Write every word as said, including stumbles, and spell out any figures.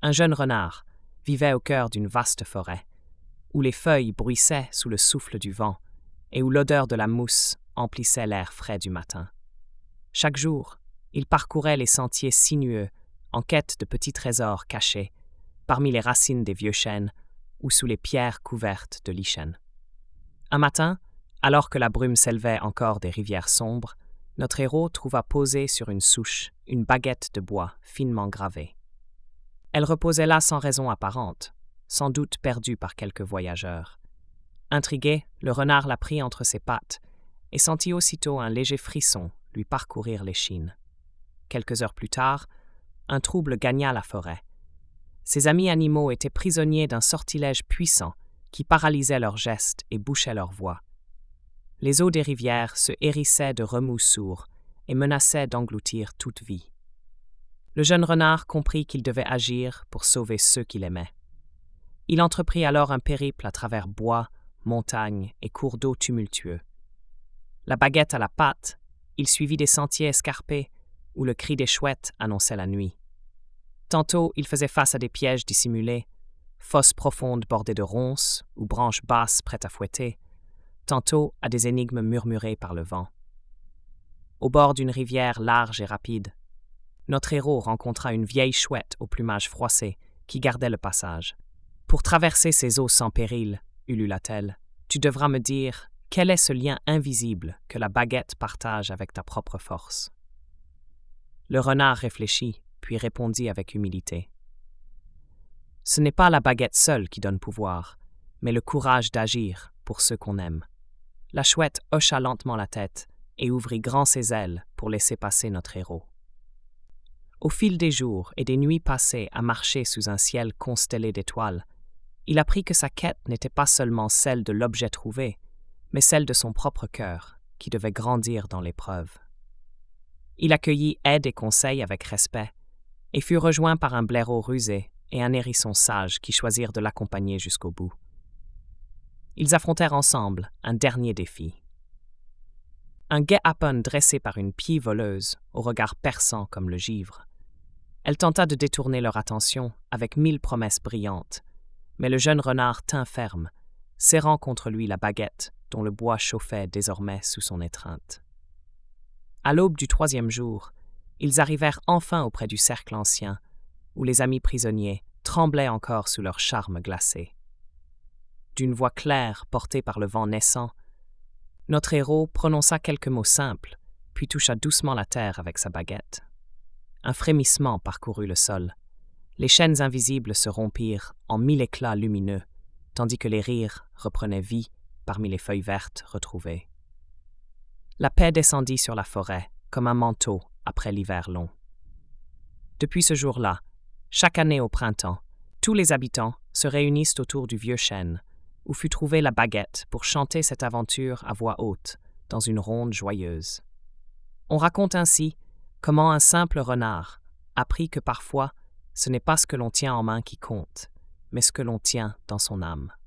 Un jeune renard vivait au cœur d'une vaste forêt, où les feuilles bruissaient sous le souffle du vent et où l'odeur de la mousse emplissait l'air frais du matin. Chaque jour, il parcourait les sentiers sinueux en quête de petits trésors cachés parmi les racines des vieux chênes ou sous les pierres couvertes de lichen. Un matin, alors que la brume s'élevait encore des rivières sombres, notre héros trouva posée sur une souche une baguette de bois finement gravée. Elle reposait là sans raison apparente, sans doute perdue par quelques voyageurs. Intrigué, le renard la prit entre ses pattes et sentit aussitôt un léger frisson lui parcourir l'échine. Quelques heures plus tard, un trouble gagna la forêt. Ses amis animaux étaient prisonniers d'un sortilège puissant qui paralysait leurs gestes et bouchait leur voix. Les eaux des rivières se hérissaient de remous sourds et menaçaient d'engloutir toute vie. Le jeune renard comprit qu'il devait agir pour sauver ceux qu'il aimait. Il entreprit alors un périple à travers bois, montagnes et cours d'eau tumultueux. La baguette à la patte, il suivit des sentiers escarpés où le cri des chouettes annonçait la nuit. Tantôt, il faisait face à des pièges dissimulés, fosses profondes bordées de ronces ou branches basses prêtes à fouetter, tantôt à des énigmes murmurées par le vent. Au bord d'une rivière large et rapide, notre héros rencontra une vieille chouette au plumage froissé qui gardait le passage. « Pour traverser ces eaux sans péril, ulula-t-elle, tu devras me dire quel est ce lien invisible que la baguette partage avec ta propre force. » Le renard réfléchit, puis répondit avec humilité. « Ce n'est pas la baguette seule qui donne pouvoir, mais le courage d'agir pour ceux qu'on aime. » La chouette hocha lentement la tête et ouvrit grand ses ailes pour laisser passer notre héros. Au fil des jours et des nuits passées à marcher sous un ciel constellé d'étoiles, il apprit que sa quête n'était pas seulement celle de l'objet trouvé, mais celle de son propre cœur, qui devait grandir dans l'épreuve. Il accueillit aide et conseils avec respect, et fut rejoint par un blaireau rusé et un hérisson sage qui choisirent de l'accompagner jusqu'au bout. Ils affrontèrent ensemble un dernier défi. Un guet-apens dressé par une pie voleuse, au regard perçant comme le givre. Elle tenta de détourner leur attention avec mille promesses brillantes, mais le jeune renard tint ferme, serrant contre lui la baguette dont le bois chauffait désormais sous son étreinte. À l'aube du troisième jour, ils arrivèrent enfin auprès du cercle ancien, où les amis prisonniers tremblaient encore sous leur charme glacé. D'une voix claire portée par le vent naissant, notre héros prononça quelques mots simples, puis toucha doucement la terre avec sa baguette. Un frémissement parcourut le sol. Les chaînes invisibles se rompirent en mille éclats lumineux, tandis que les rires reprenaient vie parmi les feuilles vertes retrouvées. La paix descendit sur la forêt, comme un manteau après l'hiver long. Depuis ce jour-là, chaque année au printemps, tous les habitants se réunissent autour du vieux chêne, où fut trouvée la baguette pour chanter cette aventure à voix haute, dans une ronde joyeuse. On raconte ainsi comment un simple renard apprit que parfois ce n'est pas ce que l'on tient en main qui compte, mais ce que l'on tient dans son âme.